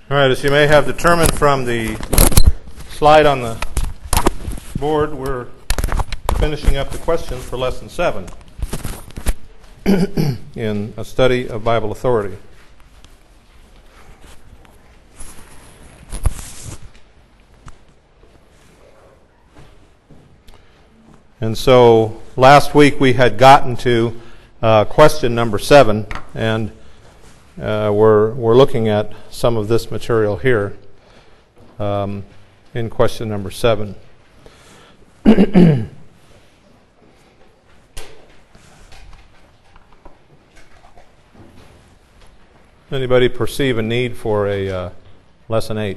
All right, as you may have determined from the slide on the board, we're finishing up the questions for Lesson 7 in a study of Bible authority. And so last week we had gotten to question number 7, and we're looking at some of this material here in question number 7. Anybody perceive a need for a lesson 8?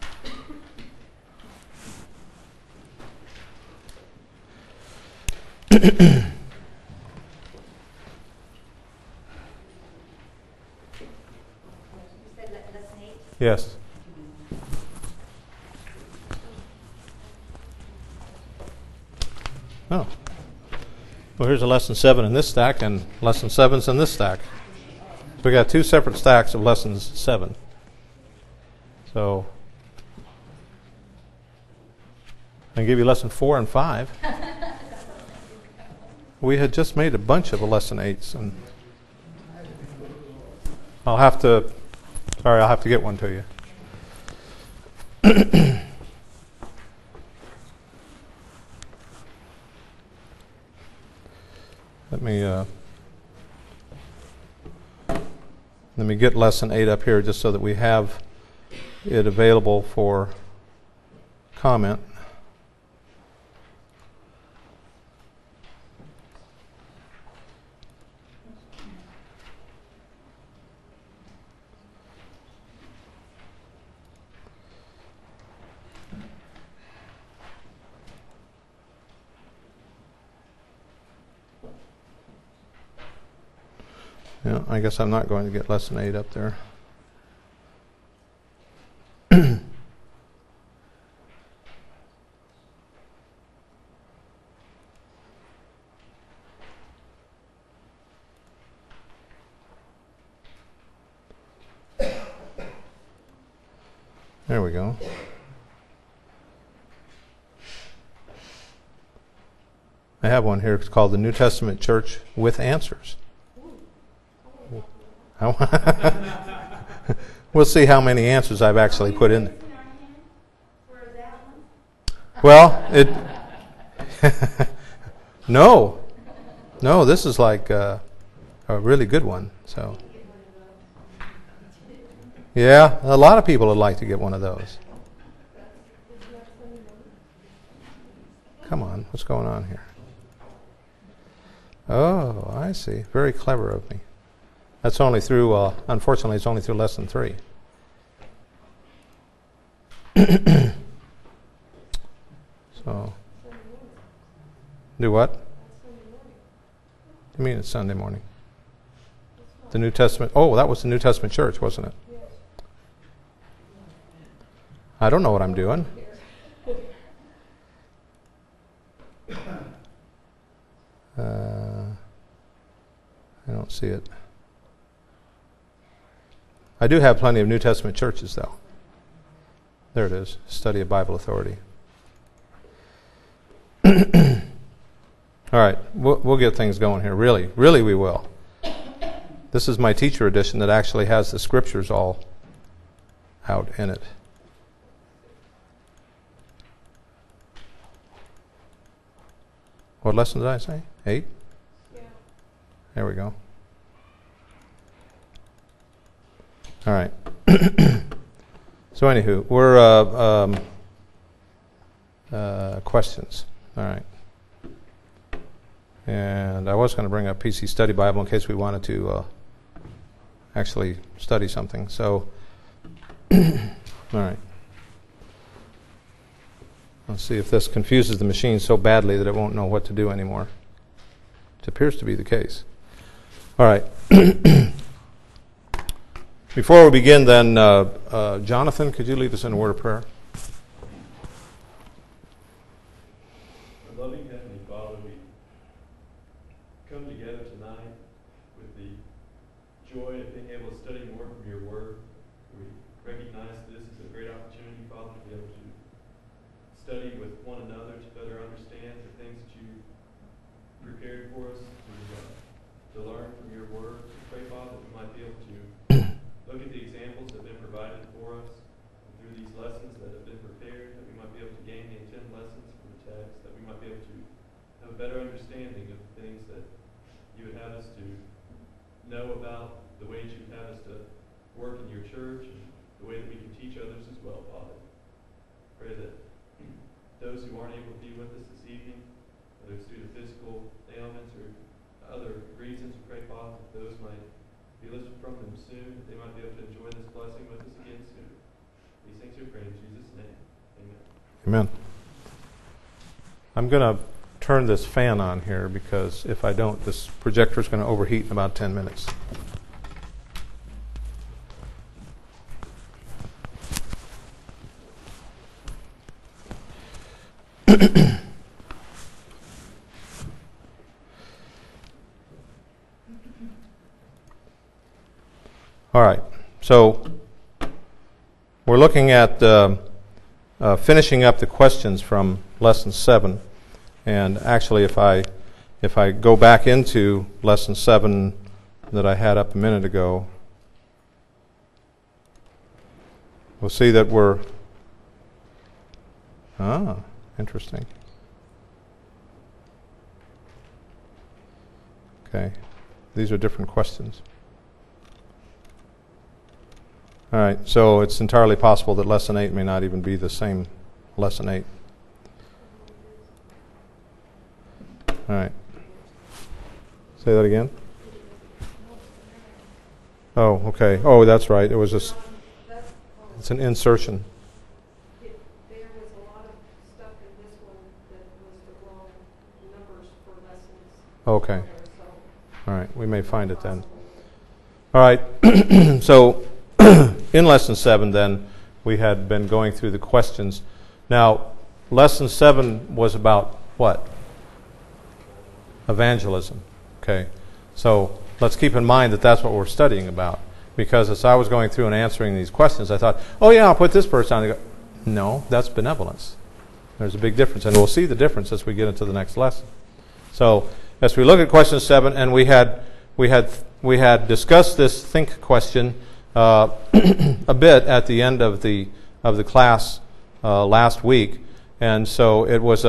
Yes. Oh. Well, here's a lesson 7 in this stack, and lesson 7's in this stack. So we got two separate stacks of lessons 7. So I can give you lesson 4 and 5. We had just made a bunch of lesson 8s, and I'll have to get one to you. Let me get lesson 8 up here just so that we have it available for comment. Yeah, I guess I'm not going to get lesson 8 up there. There we go. I have one here. It's called The New Testament Church with Answers. We'll see how many answers I've actually put in. Well, no, this is like a really good one. So, yeah, a lot of people would like to get one of those. Come on, what's going on here? Oh, I see. Very clever of me. That's only through, unfortunately, it's only through lesson 3. So, do what? You mean it's Sunday morning? The New Testament, that was the New Testament church, wasn't it? I don't know what I'm doing. I don't see it. I do have plenty of New Testament churches, though. There it is, Study of Bible Authority. All right, we'll get things going here. Really we will. This is my teacher edition that actually has the scriptures all out in it. What lesson did I say? 8? Yeah. There we go. All right. So anywho, we're questions. All right. And I was going to bring up PC Study Bible in case we wanted to actually study something. So, all right. Let's see if this confuses the machine so badly that it won't know what to do anymore. It appears to be the case. All right. Before we begin, then, Jonathan, could you lead us in a word of prayer? Loving Heavenly Father, we come together tonight with the joy of being able to study more from your word. We recognize this is a great opportunity, Father, to be able to study with one another to better understand the things that you prepared for us to learn from your word. We pray, Father, that we might be able to look at the examples that have been provided for us through these lessons that have been prepared, that we might be able to gain the 10 lessons from the text, that we might be able to have a better understanding of the things that you would have us to know about, the ways you would have us to work in your church, and the way that we can teach others as well, Father. Pray that those who aren't able to be with us this evening, whether it's due to physical ailments or other reasons, we pray, Father, that those might be lifted from them soon, that they might be able to enjoy this blessing with us again soon. These things we pray in Jesus' name. Amen. Amen. I'm going to turn this fan on here because if I don't, this projector is going to overheat in about 10 minutes. All right, so we're looking at finishing up the questions from Lesson 7. And actually, if I go back into Lesson 7 that I had up a minute ago, we'll see that we're... interesting. Okay, these are different questions. All right, so it's entirely possible that Lesson 8 may not even be the same Lesson 8. All right. Say that again? Oh, okay. Oh, that's right. It was just... It's an insertion. There was a lot of stuff in this one that was the wrong numbers for lessons. Okay. All right. We may find it then. All right. So... in Lesson 7, then, we had been going through the questions. Now, Lesson 7 was about what? Evangelism. Okay. So, let's keep in mind that that's what we're studying about. Because as I was going through and answering these questions, I thought, oh yeah, I'll put this person on. No, that's benevolence. There's a big difference. And we'll see the difference as we get into the next lesson. So, as we look at question 7, and we had discussed this think question a bit at the end of the class last week, and so it was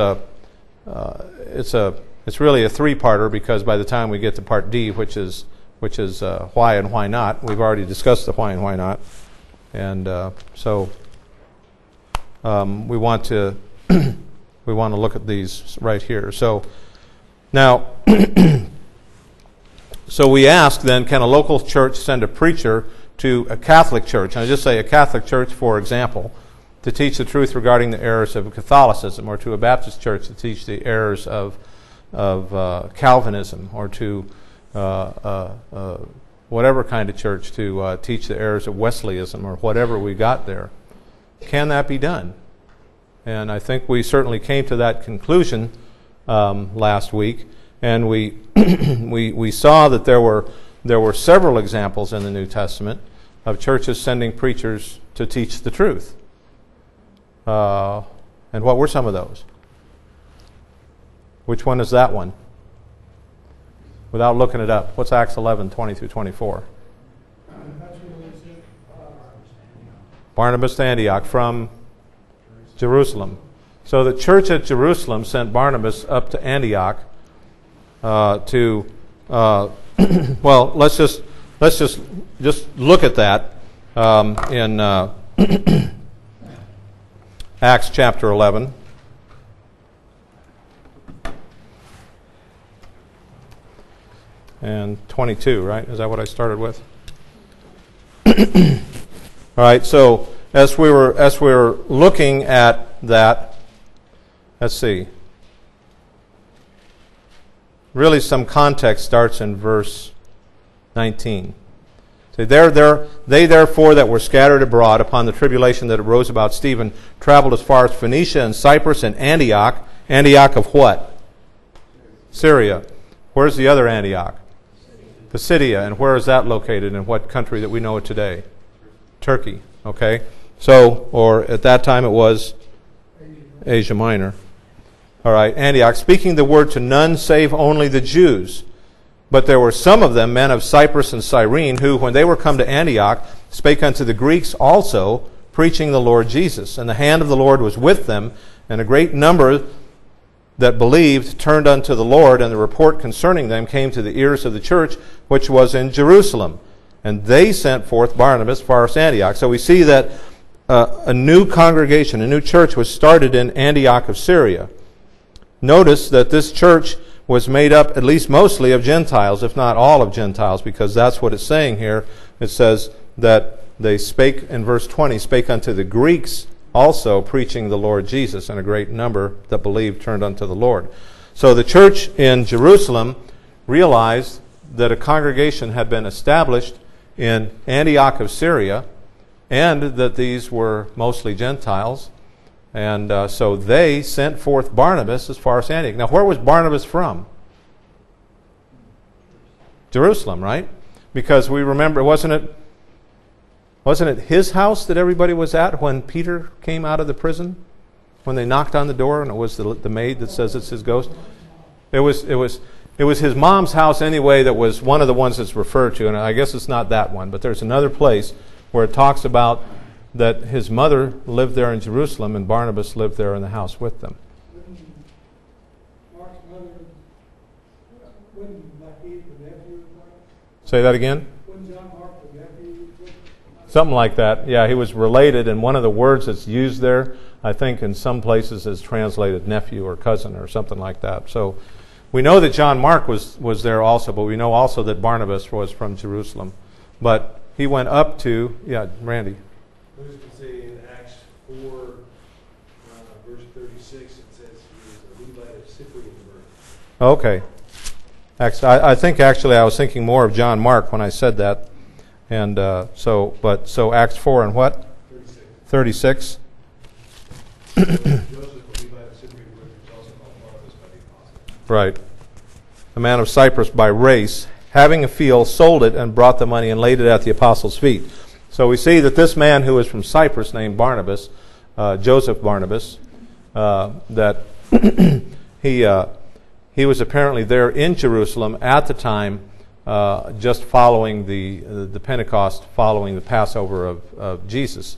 it's really a three-parter, because by the time we get to part D, which is why and why not, we've already discussed the why and why not, and so we want to look at these right here. So now. So we ask then, can a local church send a preacher to a Catholic church, and I just say a Catholic church, for example, to teach the truth regarding the errors of Catholicism, or to a Baptist church to teach the errors of Calvinism, or to whatever kind of church to teach the errors of Wesleyanism, or whatever we got there. Can that be done? And I think we certainly came to that conclusion last week, and we we saw that there were several examples in the New Testament of churches sending preachers to teach the truth. And what were some of those? Which one is that one? Without looking it up, what's Acts 11, 20 through 24? Barnabas to Antioch from Jerusalem. So the church at Jerusalem sent Barnabas up to Antioch to well, let's just look at that in Acts chapter 11. And 22, right? Is that what I started with? All right. So as we were looking at that, let's see. Really, some context starts in verse 19. So they therefore that were scattered abroad upon the tribulation that arose about Stephen traveled as far as Phoenicia and Cyprus and Antioch. Antioch of what? Syria. Where's the other Antioch? Pisidia. And where is that located? In what country that we know it today? Turkey. Okay? So, or at that time it was Asia Minor. All right, Antioch, speaking the word to none save only the Jews. But there were some of them, men of Cyprus and Cyrene, who, when they were come to Antioch, spake unto the Greeks also, preaching the Lord Jesus. And the hand of the Lord was with them, and a great number that believed turned unto the Lord, and the report concerning them came to the ears of the church, which was in Jerusalem. And they sent forth Barnabas for Antioch. So we see that a new congregation, a new church was started in Antioch of Syria. Notice that this church was made up at least mostly of Gentiles, if not all of Gentiles, because that's what it's saying here. It says that they spake, in verse 20, spake unto the Greeks also, preaching the Lord Jesus, and a great number that believed turned unto the Lord. So the church in Jerusalem realized that a congregation had been established in Antioch of Syria, and that these were mostly Gentiles. And so they sent forth Barnabas as far as Antioch. Now, where was Barnabas from? Jerusalem, right? Because we remember, wasn't it his house that everybody was at when Peter came out of the prison? When they knocked on the door and it was the maid that says it's his ghost? It was his mom's house anyway that was one of the ones that's referred to, and I guess it's not that one, but there's another place where it talks about that his mother lived there in Jerusalem and Barnabas lived there in the house with them. Say that again? Something like that. Yeah, he was related, and one of the words that's used there, I think in some places is translated nephew or cousin or something like that. So we know that John Mark was there also, but we know also that Barnabas was from Jerusalem. But he went up to, Randy. I was going to say in Acts 4, verse 36, it says he was a Levite of Cyprian birth. Okay. I think actually I was thinking more of John Mark when I said that. And so Acts 4 and what? 36. 36. Joseph, a Levite of Cyprian birth, was also called Barnabas by the apostles. Right. A man of Cyprus by race, having a field, sold it and brought the money and laid it at the apostles' feet. So we see that this man who is from Cyprus, named Barnabas, Joseph Barnabas, that he was apparently there in Jerusalem at the time, just following the Pentecost, following the Passover of Jesus.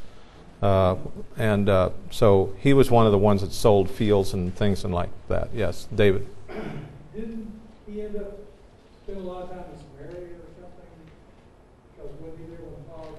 So he was one of the ones that sold fields and things and like that. Yes, David. Didn't he end up spending a lot of time in Samaria or something? Because when he there when Paul was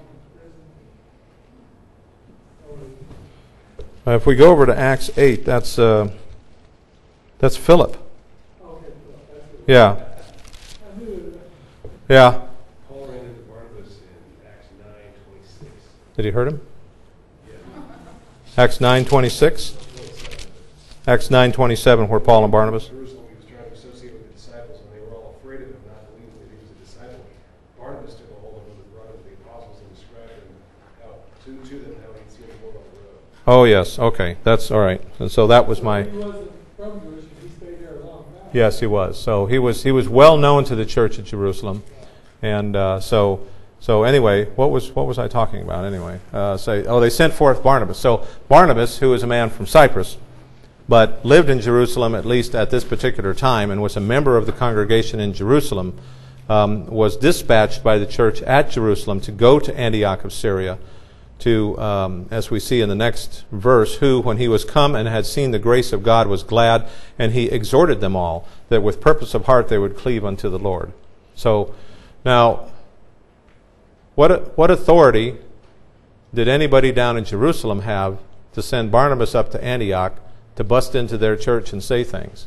in prison? If we go over to Acts 8, that's Philip. Okay, well, that's it. Yeah. I knew it. Yeah. Paul ran into Barnabas in Acts 9:26. Did he hurt him? Yeah. Acts 9:26. Acts 9:27, where Paul and Barnabas. Jerusalem, he was trying to associate with the disciples, and they were all afraid of him, not believing that he was a disciple. Barnabas took a hold of him and brought him to the apostles and described him to them how he'd seen him on the road. Oh, yes. Okay. That's all right. And so that was my... He wasn't from Jerusalem. He stayed there a long time. Yes, he was. So he was well known to the church at Jerusalem. And so anyway, what was I talking about anyway? They sent forth Barnabas. So Barnabas, who is a man from Cyprus, but lived in Jerusalem at least at this particular time and was a member of the congregation in Jerusalem, was dispatched by the church at Jerusalem to go to Antioch of Syria to, as we see in the next verse, who, when he was come and had seen the grace of God, was glad, and he exhorted them all that with purpose of heart they would cleave unto the Lord. So, now, what authority did anybody down in Jerusalem have to send Barnabas up to Antioch to bust into their church and say things?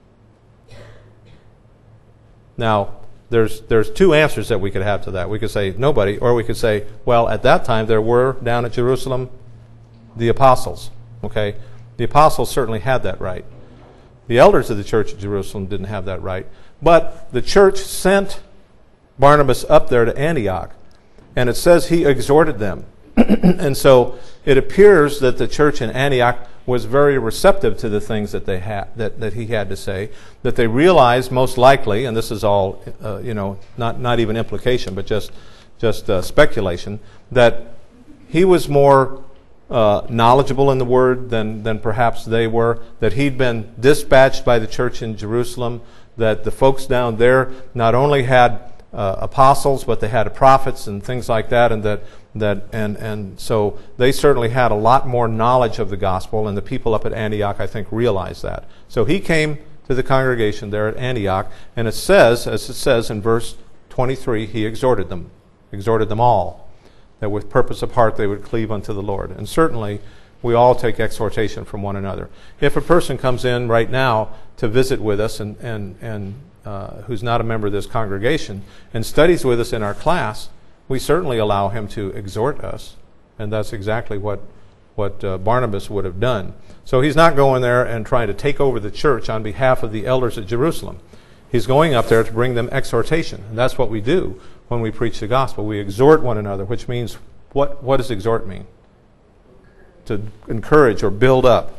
Now, there's two answers that we could have to that. We could say nobody, or we could say, well, at that time there were down at Jerusalem the apostles. Okay? The apostles certainly had that right. The elders of the church at Jerusalem didn't have that right. But the church sent Barnabas up there to Antioch, and it says he exhorted them. And so it appears that the church in Antioch was very receptive to the things that they had, that he had to say, that they realized most likely, and this is all, not even implication, but just speculation, that he was more knowledgeable in the Word than perhaps they were, that he'd been dispatched by the church in Jerusalem, that the folks down there not only had apostles, but they had prophets and things like that, and so they certainly had a lot more knowledge of the gospel, and the people up at Antioch, I think, realized that. So he came to the congregation there at Antioch, and it says, as it says in verse 23, he exhorted them all, that with purpose of heart they would cleave unto the Lord. And certainly, we all take exhortation from one another. If a person comes in right now to visit with us and who's not a member of this congregation and studies with us in our class, we certainly allow him to exhort us. And that's exactly what Barnabas would have done. So he's not going there and trying to take over the church on behalf of the elders at Jerusalem. He's going up there to bring them exhortation. And that's what we do when we preach the gospel. We exhort one another, which means, what does exhort mean? To encourage or build up.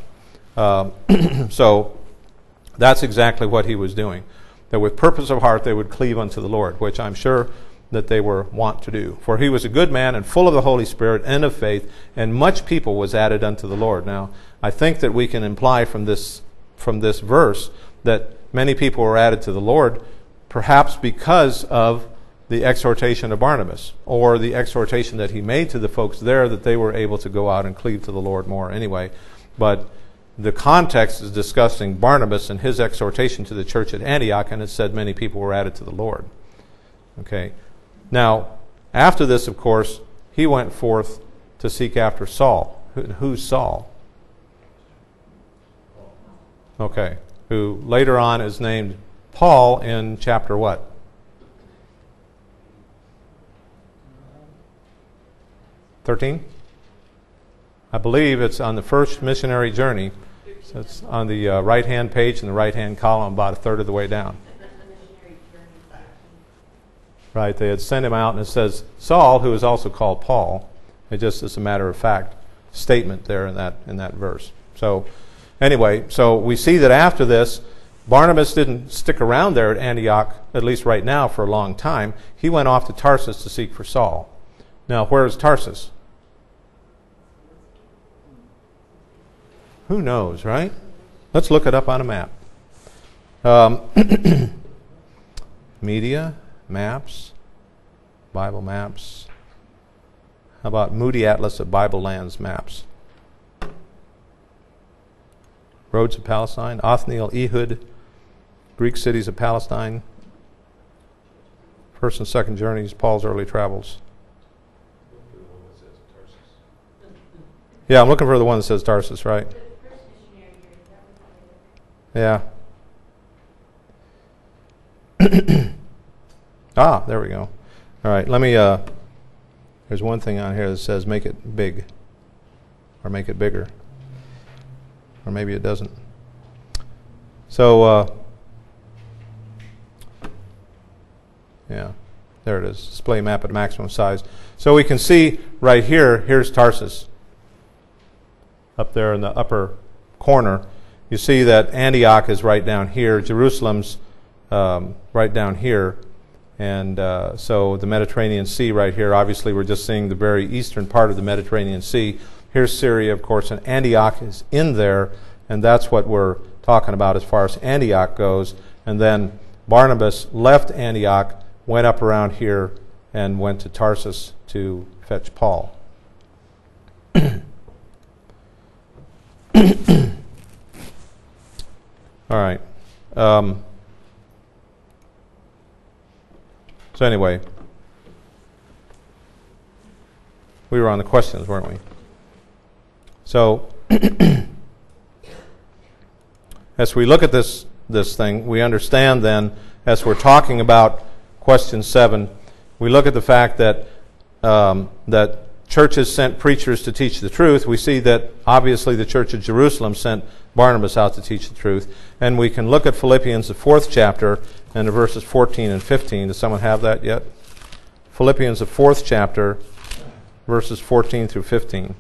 So that's exactly what he was doing. That with purpose of heart they would cleave unto the Lord, which I'm sure that they were wont to do. For he was a good man and full of the Holy Spirit and of faith, and much people was added unto the Lord. Now, I think that we can imply from this verse that many people were added to the Lord, perhaps because of the exhortation of Barnabas, or the exhortation that he made to the folks there, that they were able to go out and cleave to the Lord more anyway. But the context is discussing Barnabas and his exhortation to the church at Antioch, and it said many people were added to the Lord. Okay. Now, after this, of course, he went forth to seek after Saul. Who's Saul? Okay. Who later on is named Paul in chapter what? 13? I believe it's on the first missionary journey. So it's on the right-hand page in the right-hand column, about a third of the way down. Right, they had sent him out, and it says Saul, who is also called Paul. It just is a matter of fact statement there in that verse. So anyway, so we see that after this, Barnabas didn't stick around there at Antioch, at least right now, for a long time. He went off to Tarsus to seek for Saul. Now, where is Tarsus? Who knows, right? Let's look it up on a map. Media, maps, Bible maps. How about Moody Atlas of Bible Lands maps? Roads of Palestine, Othniel, Ehud, Greek cities of Palestine, first and second journeys, Paul's early travels. Yeah, I'm looking for the one that says Tarsus, right? Yeah. There we go. All right, let me, there's one thing on here that says make it big, or make it bigger. Or maybe it doesn't. So, yeah, there it is. Display map at maximum size. So we can see right here, here's Tarsus. Up there in the upper corner. You see that Antioch is right down here. Jerusalem's right down here. And so the Mediterranean Sea right here. Obviously, we're just seeing the very eastern part of the Mediterranean Sea. Here's Syria, of course, and Antioch is in there. And that's what we're talking about as far as Antioch goes. And then Barnabas left Antioch, went up around here, and went to Tarsus to fetch Paul. All right. So anyway, we were on the questions, weren't we? So as we look at this thing, we understand then, as we're talking about question 7, we look at the fact that that churches sent preachers to teach the truth. We see that obviously the church of Jerusalem sent Barnabas out to teach the truth. And we can look at Philippians, the 4th chapter, and the verses 14 and 15. Does someone have that yet? Philippians, the 4th chapter, verses 14 through 15.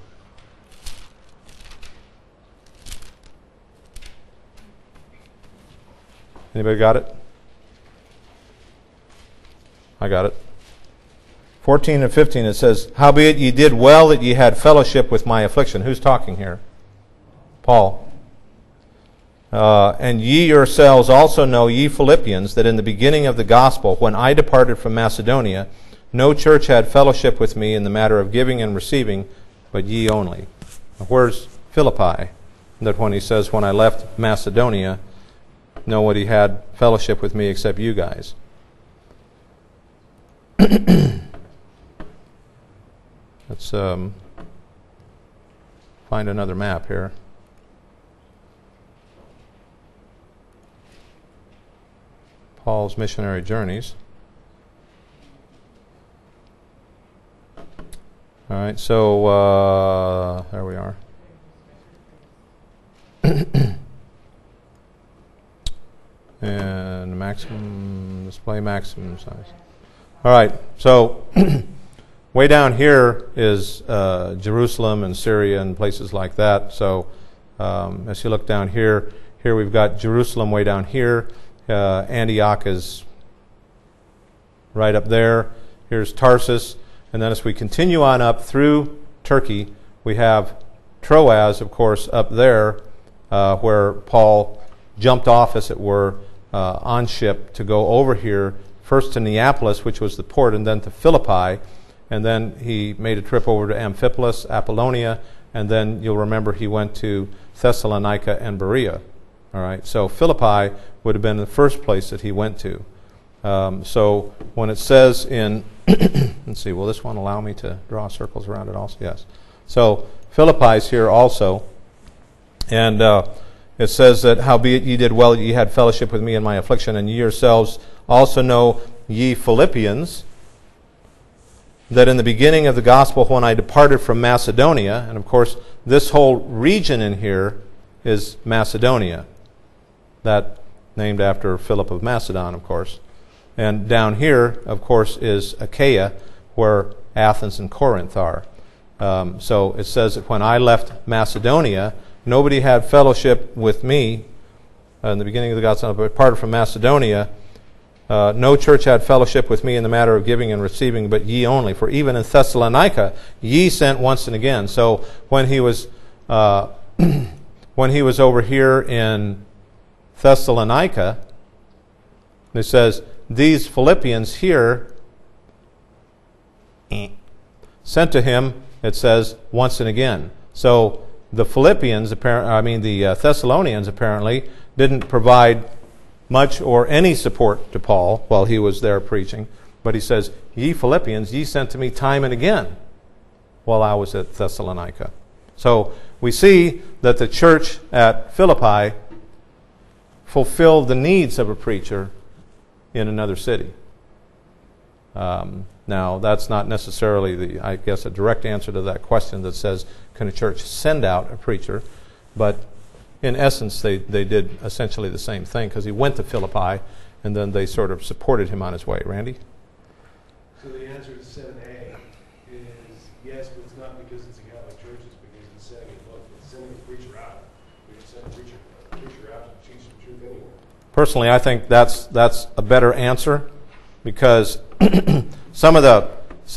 Anybody got it? I got it. 14 and 15, it says, "Howbeit ye did well that ye had fellowship with my affliction." Who's talking here? Paul. "And ye yourselves also know, ye Philippians, that in the beginning of the gospel, when I departed from Macedonia, no church had fellowship with me in the matter of giving and receiving, but ye only." Now, where's Philippi? That when he says, when I left Macedonia, nobody had fellowship with me except you guys. Let's find another map here. Paul's missionary journeys. All right, so there we are. And maximum display, maximum size. All right, so way down here is Jerusalem and Syria and places like that. So as you look down here, we've got Jerusalem way down here. Antioch is right up there. Here's Tarsus. And then as we continue on up through Turkey, we have Troas, of course, up there, where Paul jumped off, as it were, on ship to go over here, first to Neapolis, which was the port, and then to Philippi. And then he made a trip over to Amphipolis, Apollonia, and then you'll remember he went to Thessalonica and Berea. All right, so Philippi would have been the first place that he went to. So when it says in, let's see, will this one allow me to draw circles around it also? Yes. So Philippi's here also, and it says that, "Howbeit ye did well, ye had fellowship with me in my affliction, and ye yourselves also know, ye Philippians, that in the beginning of the gospel, when I departed from Macedonia," and of course this whole region in here is Macedonia, that named after Philip of Macedon, of course. And down here, of course, is Achaia, where Athens and Corinth are. So it says that when I left Macedonia, nobody had fellowship with me. In the beginning of the gospel, I departed from Macedonia. No church had fellowship with me in the matter of giving and receiving, but ye only. For even in Thessalonica, ye sent once and again. So when he was when he was over here in Thessalonica, it says, these Philippians here sent to him, it says, once and again. So the Philippians, the Thessalonians apparently didn't provide much or any support to Paul while he was there preaching. But he says, ye Philippians, ye sent to me time and again while I was at Thessalonica. So we see that the church at Philippi fulfilled the needs of a preacher in another city. Now, that's not necessarily a direct answer to that question that says, can a church send out a preacher? But in essence, they did essentially the same thing, because he went to Philippi, and then they sort of supported him on his way. Randy? So the answer to 7A is yes, but it's not because it's a Catholic church, it's because it's sending a preacher out. We can send a preacher out to teach the truth anyway. Personally, I think that's a better answer, because some of the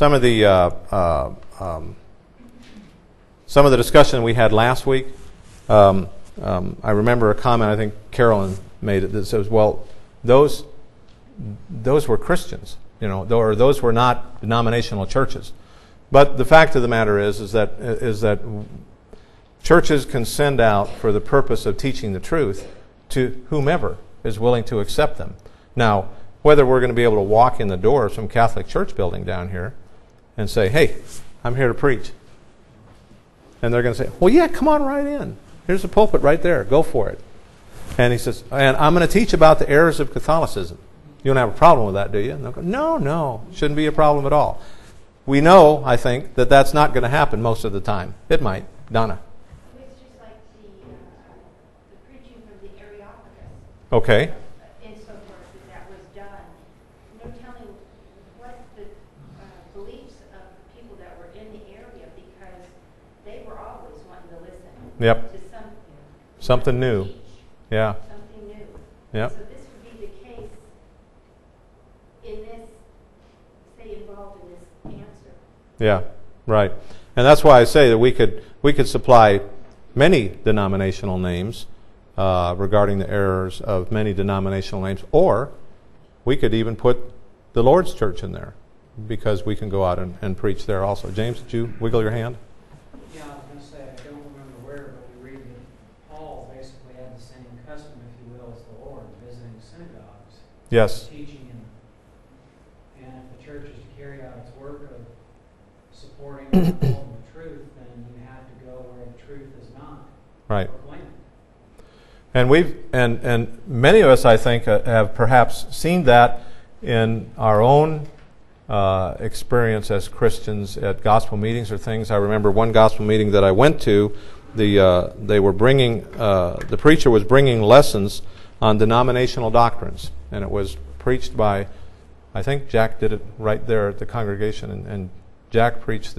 discussion we had last week, I remember a comment I think Carolyn made that says, "Well, those were Christians, or those were not denominational churches." But the fact of the matter is that churches can send out for the purpose of teaching the truth to whomever is willing to accept them. Now, whether we're going to be able to walk in the door of some Catholic church building down here and say, "Hey, I'm here to preach," and they're going to say, "Well, yeah, come on right in. Here's a pulpit right there. Go for it." And he says, "And I'm going to teach about the errors of Catholicism. You don't have a problem with that, do you?" And they'll go, No, shouldn't be a problem at all. We know, I think, that that's not going to happen most of the time. It might. Donna? It's just like the preaching from the Areopagus. Okay. And so forth, that was done. No telling what the beliefs of the people that were in the area, because they were always wanting to listen Yep. to Something new. teach Yeah. something new. Yep. So this would be the case in this stay involved in this answer. Yeah, right. And that's why I say that we could supply many denominational names regarding the errors of many denominational names, or we could even put the Lord's Church in there, because we can go out and preach there also. James, did you wiggle your hand? Yeah, I was going to say, I don't remember where, but we read that Paul basically had the same custom, if you will, as the Lord, visiting synagogues. Yes. Teaching, and if the church is to carry out its work of supporting and upholding the truth, then you have to go where the truth is not. Right. Proclaim it. And and many of us, I think, have perhaps seen that in our own experience as Christians at gospel meetings or things. I remember one gospel meeting that I went to. They were bringing the preacher was bringing lessons on denominational doctrines, and it was preached by, I think Jack did it right there at the congregation, and Jack preached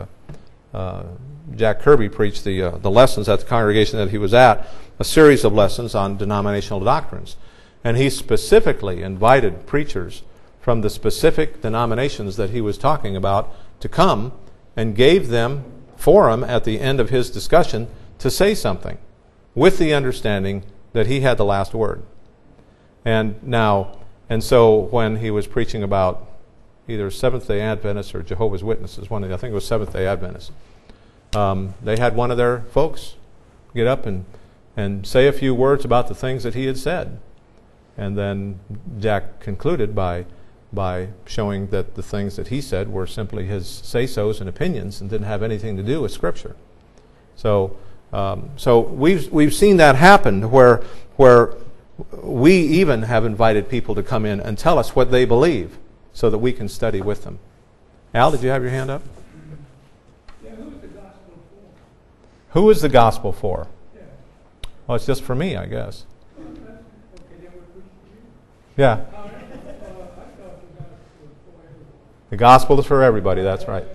Jack Kirby preached the lessons at the congregation that he was at, a series of lessons on denominational doctrines. And he specifically invited preachers from the specific denominations that he was talking about to come and gave them forum at the end of his discussion to say something, with the understanding that he had the last word. And so when he was preaching about either Seventh-day Adventists or Jehovah's Witnesses, I think it was Seventh-day Adventists, they had one of their folks get up and say a few words about the things that he had said. And then Jack concluded by showing that the things that he said were simply his say-sos and opinions and didn't have anything to do with Scripture. So we've seen that happen where we even have invited people to come in and tell us what they believe so that we can study with them. Al, did you have your hand up? Yeah, who is the gospel for? Who is the gospel for? Yeah. Well, it's just for me, I guess. Okay, then we're preaching to you. Yeah. I thought the gospel was for everyone. The gospel is for everybody, that's right.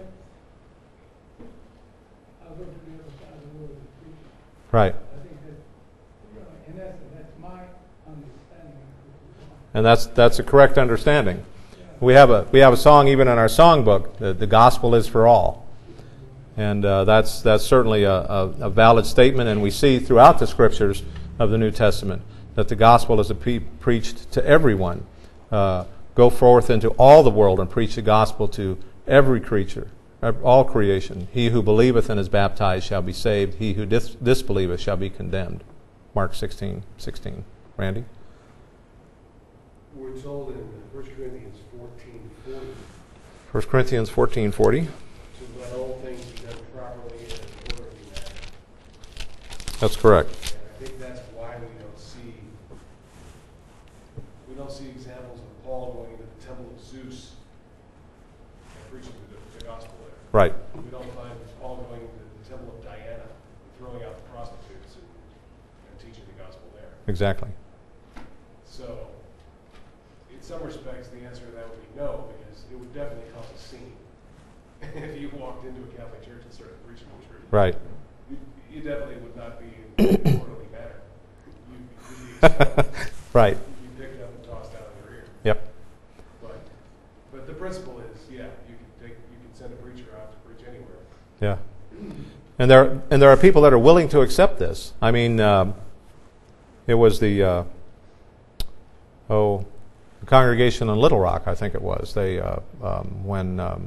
I'll go to the other side of the world and preach. Right. I think that, in essence, that's my understanding of it. And that's a correct understanding. We have a song even in our songbook, the gospel is for all. And that's certainly a valid statement, and we see throughout the Scriptures of the New Testament that the gospel is preached to everyone. Go forth into all the world and preach the gospel to every creature, all creation. He who believeth and is baptized shall be saved. He who disbelieveth shall be condemned. Mark 16:16. Randy? We're told in 1 Corinthians 14:40 1 Corinthians 14:40. to let all things be done properly and in orderly manner. That's correct. And I think that's why we don't see examples of Paul going into the temple of Zeus and preaching the gospel there. Right. We don't find Paul going into the temple of Diana and throwing out the prostitutes and teaching the gospel there. Exactly. So, in some respects, the answer to that would be no, because it would definitely cause a scene if you walked into a Catholic church and started preaching the truth. Right. You definitely would not be in an orderly manner. You'd be expelled. Right. You'd be picked up and tossed out of the rear. Yep. But the principle is, yeah, you can send a preacher out to preach anywhere. Yeah. And there are people that are willing to accept this. I mean, it was the congregation in Little Rock, I think it was. They when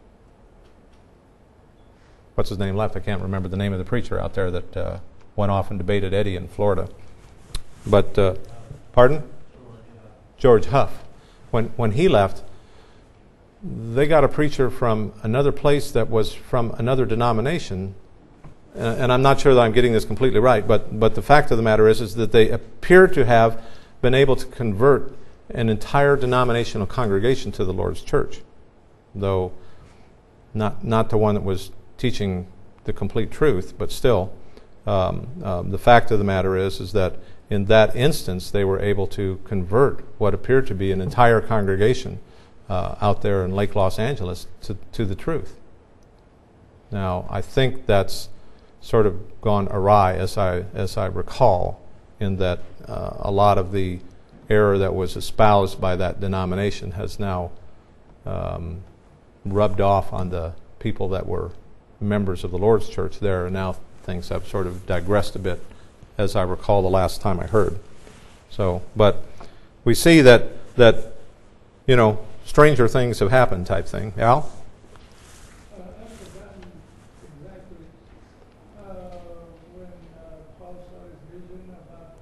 what's his name left? I can't remember the name of the preacher out there that went off and debated Eddie in Florida. But pardon? George Huff. When he left, they got a preacher from another place that was from another denomination. And I'm not sure that I'm getting this completely right, but the fact of the matter is that they appear to have been able to convert an entire denominational congregation to the Lord's church, though not the one that was teaching the complete truth, but still, the fact of the matter is that in that instance they were able to convert what appeared to be an entire congregation out there in Lake Los Angeles to the truth. Now, I think that's sort of gone awry, as I recall, in that a lot of the error that was espoused by that denomination has now rubbed off on the people that were members of the Lord's church there, and now things have sort of digressed a bit, as I recall the last time I heard. So, but we see that stranger things have happened type thing. Al? I've forgotten exactly when Paul saw his vision about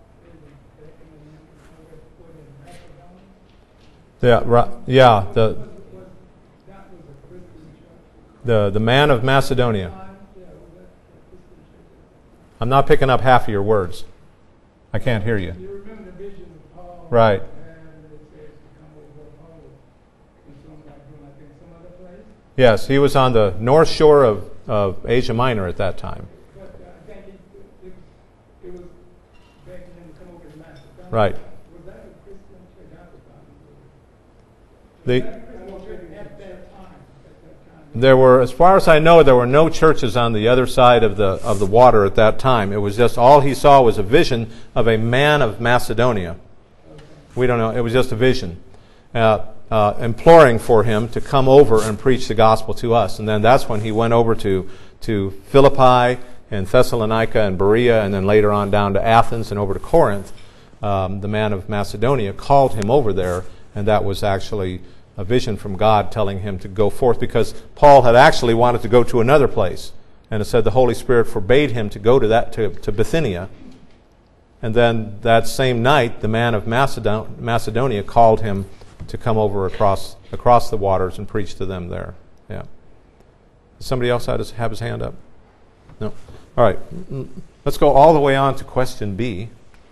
in Macedonia. Yeah, right. Yeah, That was a Christian church. the man of Macedonia. Yeah, was that a Christian church? I'm not picking up half of your words. I can't hear you. You remember the vision of Paul? Right. And it says to come over Paul in some other place. Yes, he was on the north shore of Asia Minor at that time. But I think it was begging him to come over to Macedonia. Right. Was that a Christian church? I forgot. They, Was that a Christian church at that time? there were, as far as I know, there were no churches on the other side of the water at that time. It was just all he saw was a vision of a man of Macedonia. We don't know. It was just a vision, imploring for him to come over and preach the gospel to us. And then that's when he went over to Philippi and Thessalonica and Berea, and then later on down to Athens and over to Corinth. The man of Macedonia called him over there, and that was actually a vision from God telling him to go forth, because Paul had actually wanted to go to another place, and it said the Holy Spirit forbade him to go to Bithynia. And then that same night, the man of Macedonia called him to come over across the waters and preach to them there. Yeah. Does somebody else have his hand up? No. All right. Let's go all the way on to question B.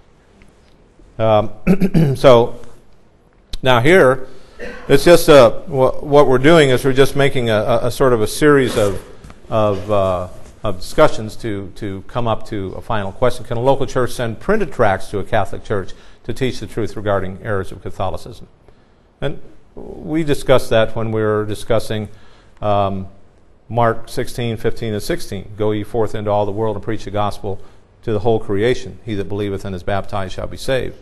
So now here, it's just what we're doing is we're just making a sort of a series of discussions to come up to a final question. Can a local church send printed tracts to a Catholic church to teach the truth regarding errors of Catholicism? And we discussed that when we were discussing Mark 16, 15, and 16. Go ye forth into all the world and preach the gospel to the whole creation. He that believeth and is baptized shall be saved.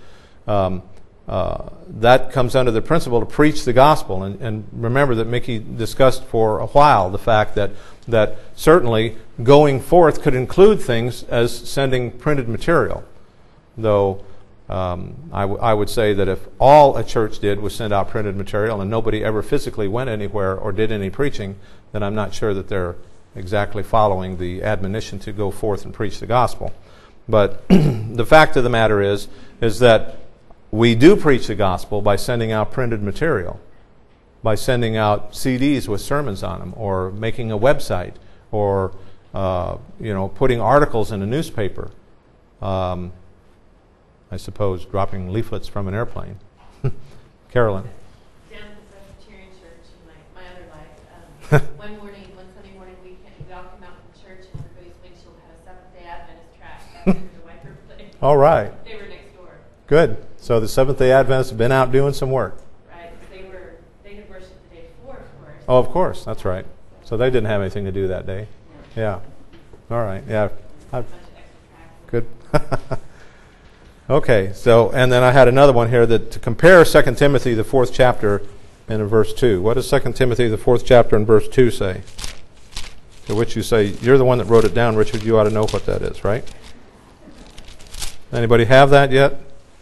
That comes under the principle to preach the gospel. And remember that Mickey discussed for a while the fact that certainly going forth could include things as sending printed material. Though I would say that if all a church did was send out printed material and nobody ever physically went anywhere or did any preaching, then I'm not sure that they're exactly following the admonition to go forth and preach the gospel. But the fact of the matter is that we do preach the gospel by sending out printed material, by sending out CDs with sermons on them, or making a website, or putting articles in a newspaper. I suppose dropping leaflets from an airplane. Carolyn. Down at the Presbyterian church in my other life, one Sunday morning, we all come out from church, and everybody's windshield had a Seventh-day Adventist tract under the wiper blade. All right. They were next door. Good. So the Seventh-day Adventists have been out doing some work. Right. They had worshipped the day before, of course. Oh, of course. That's right. So they didn't have anything to do that day. Yeah. All right. Yeah. A bunch of extra tracts. Good. Okay. So, and then I had another one here that to compare 2 Timothy, the 4th chapter, and in verse 2. What does 2 Timothy, the 4th chapter, and verse 2 say? To which you say, you're the one that wrote it down, Richard. You ought to know what that is, right? Anybody have that yet?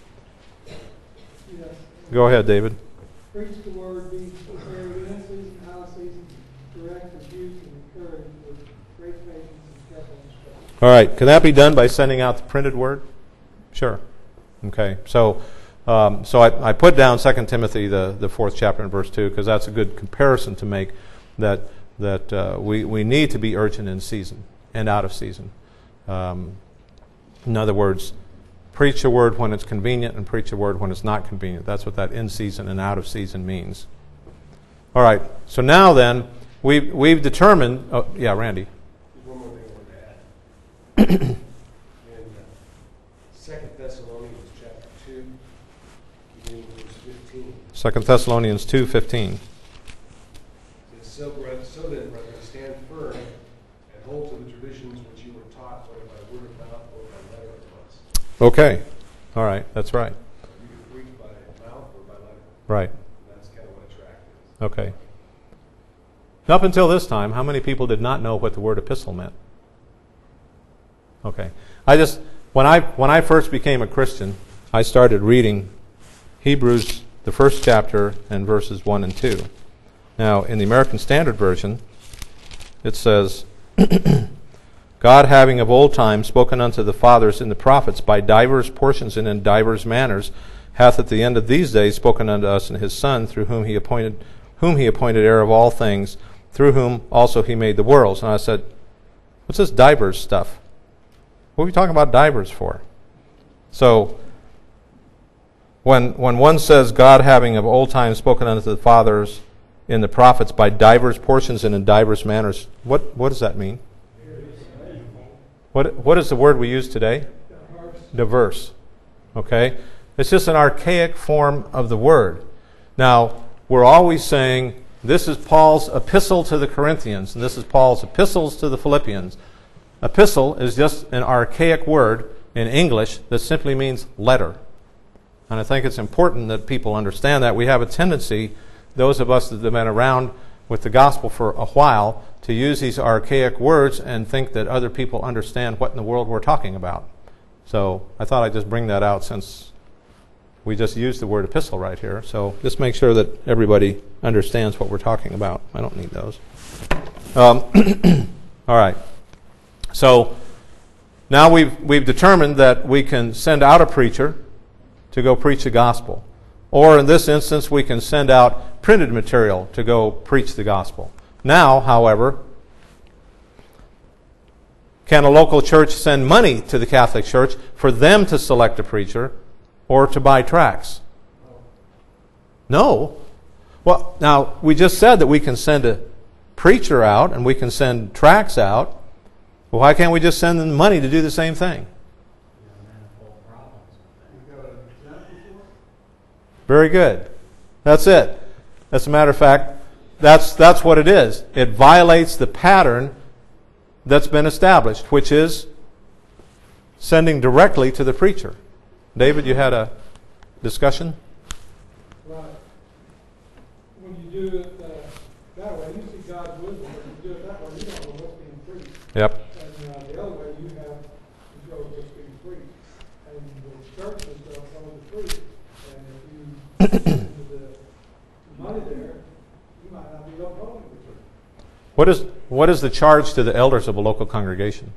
Yes. Go ahead, David. Preach the word, be prepared in season, out of season, correct, rebuke, and encourage with great patience and careful instruction. All right. Can that be done by sending out the printed word? Sure. Okay. So I put down 2 Timothy, the 4th chapter and verse 2, because that's a good comparison to make that we need to be urgent in season and out of season. In other words, preach a word when it's convenient and preach a word when it's not convenient. That's what that in season and out of season means. All right. So now then, we've determined. Oh, yeah, Randy. One more thing I wanted to add. In 2 Thessalonians chapter 2, beginning verse 15. 2 Thessalonians 2:15. It says, so then, brethren, stand firm and hold to the traditions which you were taught, whether by word of mouth or by letter of us. Okay. All right. That's right. You can preach by mouth or by letter. Right. That's kind of what a tract is. Okay. Up until this time, how many people did not know what the word epistle meant? Okay. When I first became a Christian, I started reading Hebrews, the first chapter, and verses 1 and 2. Now, in the American Standard Version, it says, God having of old time spoken unto the fathers in the prophets by divers portions and in divers manners, hath at the end of these days spoken unto us in his Son, through whom he appointed heir of all things, through whom also he made the worlds. And I said, what's this divers stuff? What are we talking about divers for? So, when one says, God having of old time spoken unto the fathers in the prophets by divers portions and in divers manners, what does that mean? What is the word we use today? Diverse. Okay? It's just an archaic form of the word. Now, we're always saying, this is Paul's epistle to the Corinthians, and this is Paul's epistles to the Philippians. Epistle is just an archaic word in English that simply means letter. And I think it's important that people understand that. We have a tendency, those of us that have been around with the gospel for a while, to use these archaic words and think that other people understand what in the world we're talking about. So I thought I'd just bring that out since we just used the word epistle right here. So just make sure that everybody understands what we're talking about. I don't need those. All right. So now we've determined that we can send out a preacher to go preach the gospel. Or in this instance, we can send out printed material to go preach the gospel. Now, however, can a local church send money to the Catholic Church for them to select a preacher or to buy tracts? No. Well, now, we just said that we can send a preacher out and we can send tracts out. Well, why can't we just send them money to do the same thing? Very good. That's it. As a matter of fact, that's what it is. It violates the pattern that's been established, which is sending directly to the preacher. David, you had a discussion? Right. When you do it that way, you see God's wisdom. When you do it that way, you don't know what's being preached. Yep. And the other way, you have control of what's being preached. And the church is going to know the truth. And if you into the money there, you might not be upholding the truth. What is the charge to the elders of a local congregation?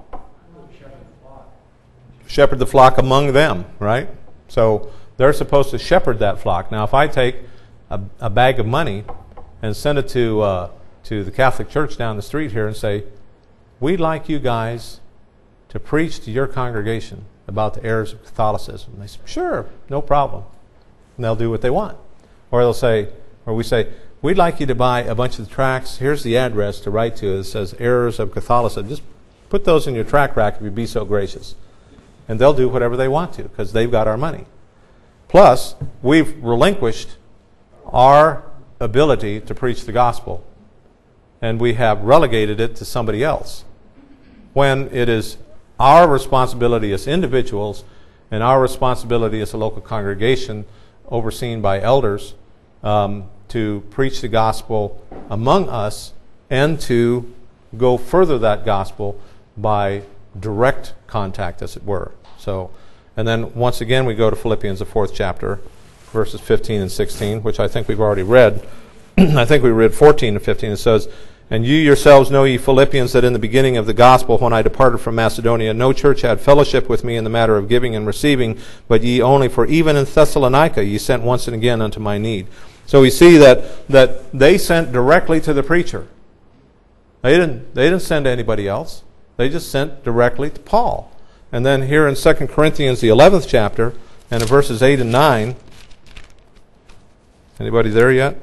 Shepherd the flock among them, right? So they're supposed to shepherd that flock. Now, if I take a bag of money and send it to the Catholic Church down the street here and say, we'd like you guys to preach to your congregation about the errors of Catholicism. And they say, sure, no problem. And they'll do what they want. Or we say, we'd like you to buy a bunch of the tracts. Here's the address to write to. It says errors of Catholicism. Just put those in your tract rack if you'd be so gracious. And they'll do whatever they want to because they've got our money. Plus, we've relinquished our ability to preach the gospel. And we have relegated it to somebody else. When it is our responsibility as individuals and our responsibility as a local congregation overseen by elders to preach the gospel among us and to go further that gospel by direct contact, as it were. So, and then once again we go to Philippians, the 4th chapter, verses 15 and 16, which I think we've already read. I think we read 14 and 15. It says, and you yourselves know, ye Philippians, that in the beginning of the gospel, when I departed from Macedonia, no church had fellowship with me in the matter of giving and receiving, but ye only, for even in Thessalonica ye sent once and again unto my need. So we see that they sent directly to the preacher. They didn't send to anybody else. They just sent directly to Paul. And then here in 2 Corinthians, the 11th chapter, and in verses 8 and 9, anybody there yet?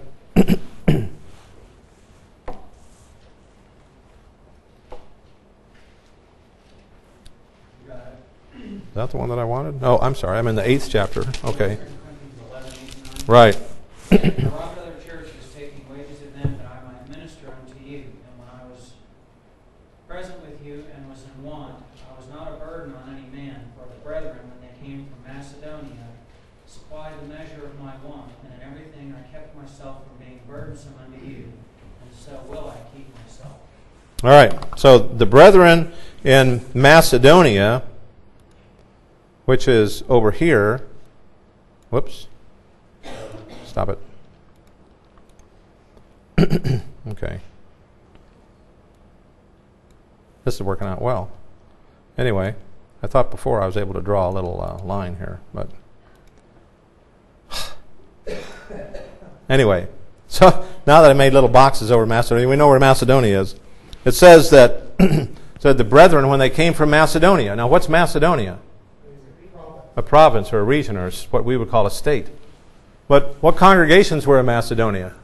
Is that the one that I wanted? Oh, I'm sorry. I'm in the 8th chapter. Okay. Right. There are other churches taking wages of them that I might minister unto you. And when I was present with you and was in want, I was not a burden on any man. For the brethren, when they came from Macedonia, supplied the measure of my want. And in everything I kept myself from being burdensome unto you. And will I keep myself? All right. So the brethren in Macedonia, which is over here. Whoops. Stop it. Okay. This is working out well. Anyway, I thought before I was able to draw a little line here, but anyway. So now that I made little boxes over Macedonia, we know where Macedonia is. It says that said the brethren when they came from Macedonia. Now, what's Macedonia? A province or a region or what we would call a state. But what congregations were in Macedonia?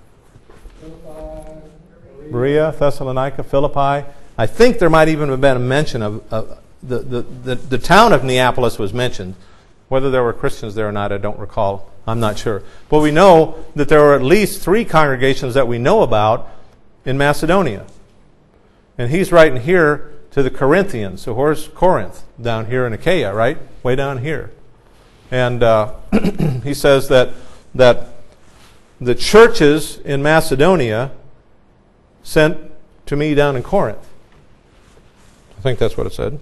Berea, Thessalonica, Philippi. I think there might even have been a mention of the town of Neapolis was mentioned. Whether there were Christians there or not, I don't recall. I'm not sure. But we know that there were at least 3 congregations that we know about in Macedonia. And he's writing here to the Corinthians. So where's Corinth? Down here in Achaia, right? Way down here. And he says that the churches in Macedonia sent to me down in Corinth. I think that's what it said.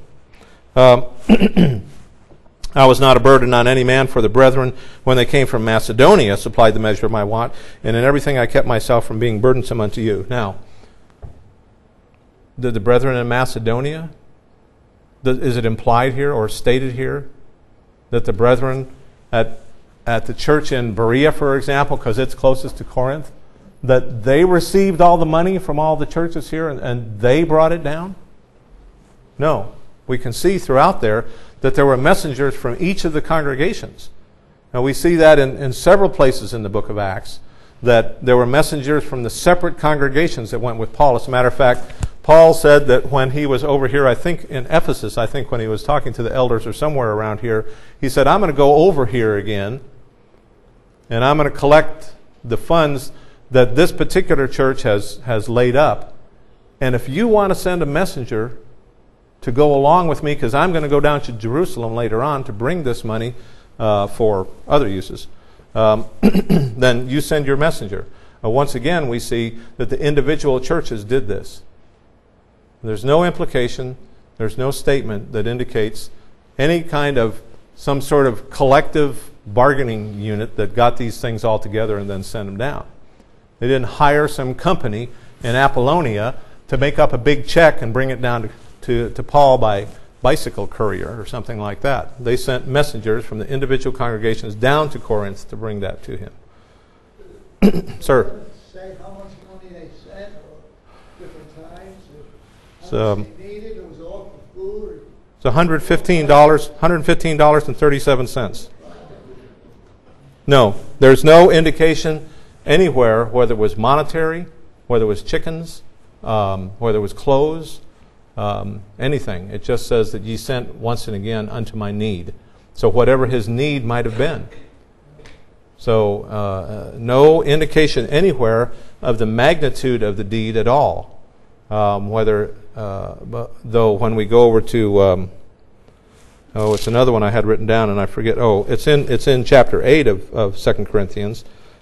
I was not a burden on any man, for the brethren, when they came from Macedonia, supplied the measure of my want, and in everything I kept myself from being burdensome unto you. Now, did the brethren in Macedonia, is it implied here or stated here that the brethren at the church in Berea, for example, because it's closest to Corinth, that they received all the money from all the churches here and they brought it down? No. We can see throughout there that there were messengers from each of the congregations. Now we see that in several places in the book of Acts, that there were messengers from the separate congregations that went with Paul. As a matter of fact, Paul said that when he was over here, I think in Ephesus, I think when he was talking to the elders or somewhere around here, he said, I'm going to go over here again and I'm going to collect the funds that this particular church has laid up. And if you want to send a messenger to go along with me, because I'm going to go down to Jerusalem later on to bring this money for other uses, then you send your messenger. Once again, we see that the individual churches did this. There's no implication, there's no statement that indicates any kind of some sort of collective bargaining unit that got these things all together and then sent them down. They didn't hire some company in Apollonia to make up a big check and bring it down to Paul by bicycle courier or something like that. They sent messengers from the individual congregations down to Corinth to bring that to him. Sir? Say how much money they sent or different times? So, How much they needed? It was all for food? Or it's $115.37. No, there's no indication anywhere whether it was monetary, whether it was chickens, whether it was clothes, anything. It just says that ye sent once and again unto my need. So whatever his need might have been. So no indication anywhere of the magnitude of the deed at all. Though when we go over to it's another one I had written down and I forget. It's in chapter 8 of 2 Corinthians.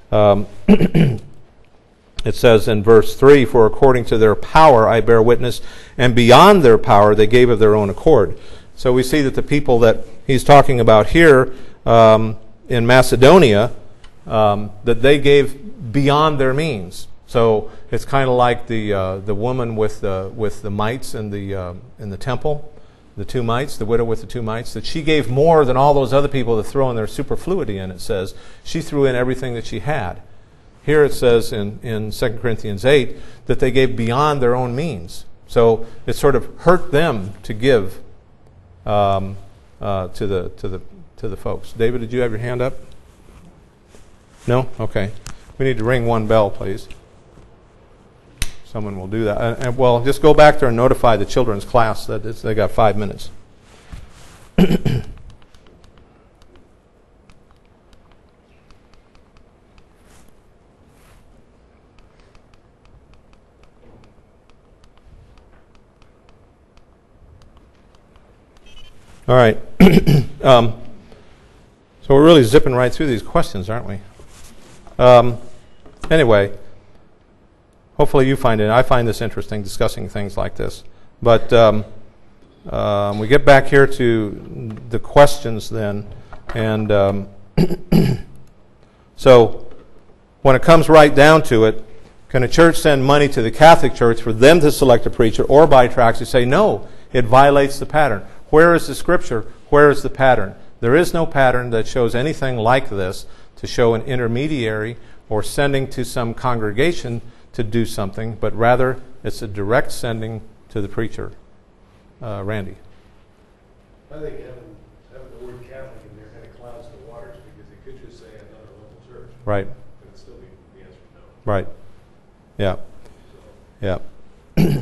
It says in verse 3, for according to their power I bear witness, and beyond their power they gave of their own accord. So we see that the people that he's talking about here in Macedonia, that they gave beyond their means. So it's kind of like the woman with the mites in the temple, the 2 mites, the widow with the 2 mites, that she gave more than all those other people that throw in their superfluity in, it says. She threw in everything that she had. Here it says in 2 Corinthians 8 that they gave beyond their own means. So it sort of hurt them to give to the folks. David, did you have your hand up? No? Okay. We need to ring one bell, please. Someone will do that. And well, just go back there and notify the children's class that they got 5 minutes. All right. So we're really zipping right through these questions, aren't we? Anyway, hopefully you find it. I find this interesting, discussing things like this. But we get back here to the questions then. And so when it comes right down to it, can a church send money to the Catholic Church for them to select a preacher or buy tracts? You say, no, it violates the pattern. Where is the Scripture? Where is the pattern? There is no pattern that shows anything like this to show an intermediary or sending to some congregation to do something, but rather it's a direct sending to the preacher. Randy. I think having the word Catholic in there kind of clouds the waters, because it could just say another local church. Right. But it'd still be the answer no. Right. Yeah. So, Yeah.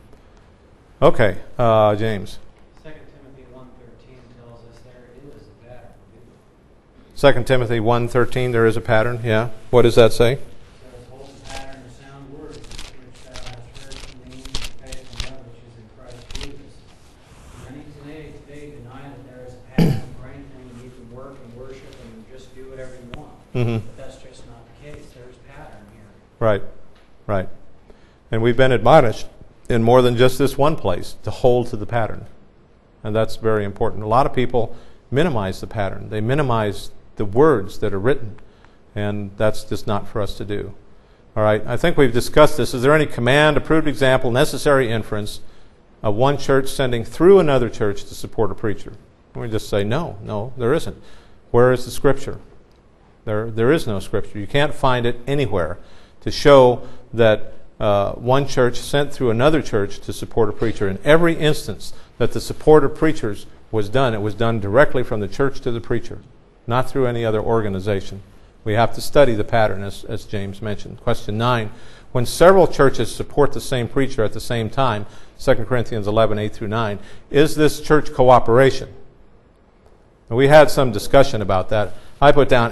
Okay, James. 2 Timothy 1:13 tells us there is a pattern. 2 Timothy 1:13, there is a pattern, yeah. What does that say? It says, hold the pattern of sound words, which thou hast heard from me, and faith and love which is in Christ Jesus. Many today deny that there is a pattern for anything, and you can work and worship and just do whatever you want. Mm-hmm. But that's just not the case. There's pattern here. Right, right. And we've been admonished in more than just this one place to hold to the pattern. And that's very important. A lot of people minimize the pattern. They minimize the words that are written. And that's just not for us to do. All right, I think we've discussed this. Is there any command, approved example, necessary inference of one church sending through another church to support a preacher? And we just say, no, there isn't. Where is the Scripture? There is no Scripture. You can't find it anywhere to show that one church sent through another church to support a preacher. In every instance that the support of preachers was done, it was done directly from the church to the preacher, not through any other organization. We have to study the pattern, as James mentioned. Question 9. When several churches support the same preacher at the same time, 2 Corinthians 11, 8 through 9, is this church cooperation? And we had some discussion about that. I put down,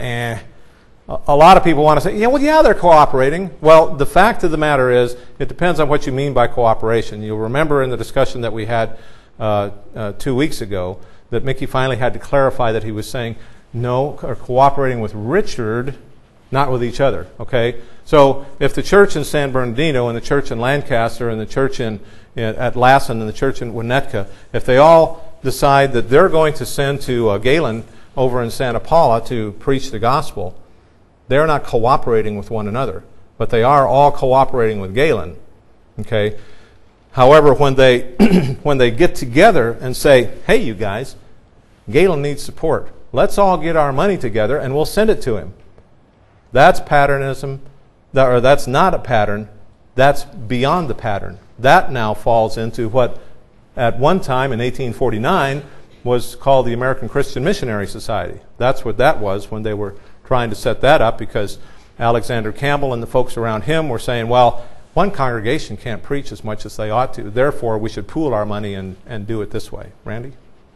A lot of people want to say, they're cooperating. Well, the fact of the matter is, it depends on what you mean by cooperation. You'll remember in the discussion that we had 2 weeks ago that Mickey finally had to clarify that he was saying, no, or cooperating with Richard, not with each other. Okay? So if the church in San Bernardino and the church in Lancaster and the church at Lassen and the church in Winnetka, if they all decide that they're going to send to Galen over in Santa Paula to preach the gospel, they're not cooperating with one another, but they are all cooperating with Galen. Okay. However, when they get together and say, "Hey, you guys, Galen needs support. Let's all get our money together and we'll send it to him," that's patternism, or that's not a pattern. That's beyond the pattern. That now falls into what, at one time in 1849, was called the American Christian Missionary Society. That's what that was when they were trying to set that up, because Alexander Campbell and the folks around him were saying, well, one congregation can't preach as much as they ought to. Therefore, we should pool our money and do it this way. Randy?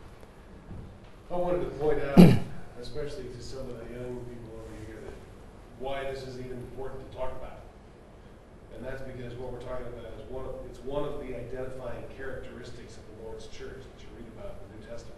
I wanted to point out, especially to some of the young people over here, that why this is even important to talk about. And that's because what we're talking about is one of the identifying characteristics of the Lord's church that you read about in the New Testament.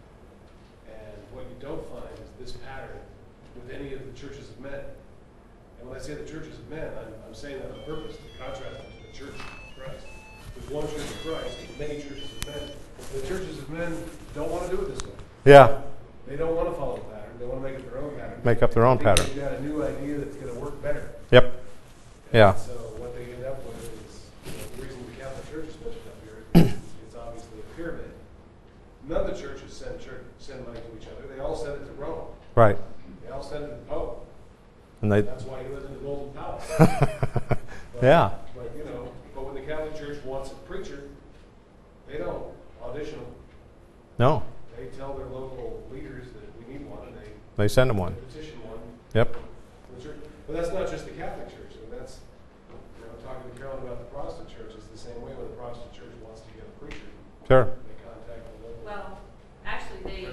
And what you don't find is this pattern with any of the churches of men. And when I say the churches of men, I'm saying that on purpose to contrast them to the church of Christ. There's one church of Christ and many churches of men. The churches of men don't want to do it this way. Yeah. They don't want to follow the pattern. They want to make up their own pattern. Make up their own pattern. They've got a new idea that's going to work better. Yep. And Yeah. so what they end up with is, the reason the Catholic Church is mentioned up here is it's obviously a pyramid. None of the churches send money to each other. They all send it to Rome. Right. They all send it to the Pope. And they. That's why he lives in the Golden Palace. Yeah. But when the Catholic Church wants a preacher, they don't audition them. No. They tell their local leaders that we need one, and They send them one. petition one. Yep. But that's not just the Catholic Church. I mean, that's, talking to Carolyn about the Protestant Church, it's the same way when the Protestant Church wants to get a preacher. Sure. They contact the local. Well, actually, they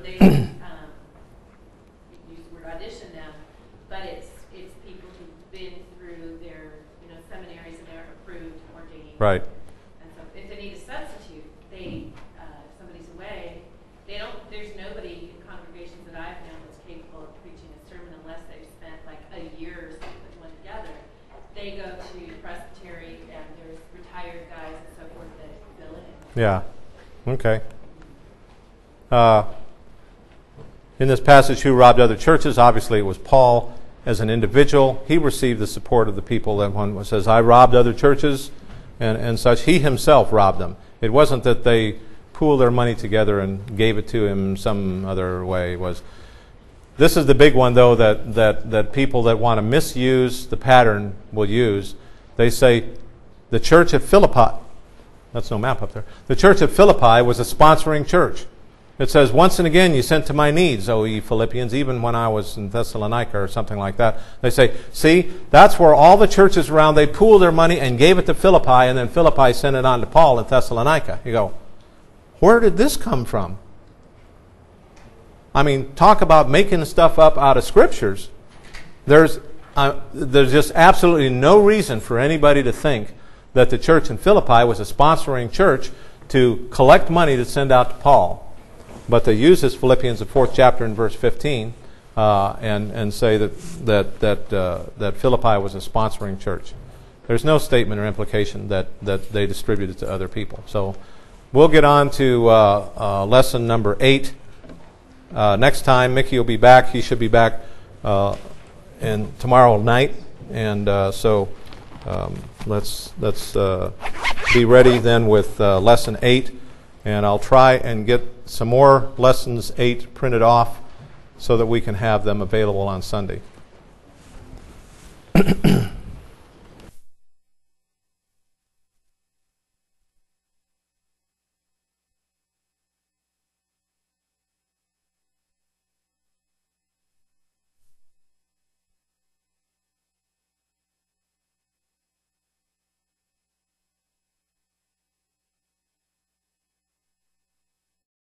use the word audition now, but it's people who've been through their, seminaries and they're approved, ordained. Right. And so if they need a substitute, if somebody's away, there's nobody in congregations that I've known that's capable of preaching a sermon unless they've spent like a year or so putting one together. They go to Presbyterian hired guys and so forth that fill in. Yeah. Okay. In this passage, who robbed other churches? Obviously, it was Paul as an individual. He received the support of the people. That one says, I robbed other churches and such. He himself robbed them. It wasn't that they pooled their money together and gave it to him some other way. This is the big one, though, that people that want to misuse the pattern will use. They say, the church at Philippi, that's no map up there, the church at Philippi was a sponsoring church. It says, once and again you sent to my needs, O ye Philippians, even when I was in Thessalonica or something like that. They say, see, that's where all the churches around, they pooled their money and gave it to Philippi, and then Philippi sent it on to Paul in Thessalonica. You go, where did this come from? I mean, talk about making stuff up out of scriptures. There's just absolutely no reason for anybody to think that the church in Philippi was a sponsoring church to collect money to send out to Paul. But they use this Philippians, the 4th chapter in verse 15, and say that Philippi was a sponsoring church. There's no statement or implication that they distributed to other people. So we'll get on to lesson number 8 next time. Mickey will be back. He should be back tomorrow night, and so let's be ready then with lesson 8. And I'll try and get some more lessons 8 printed off so that we can have them available on Sunday.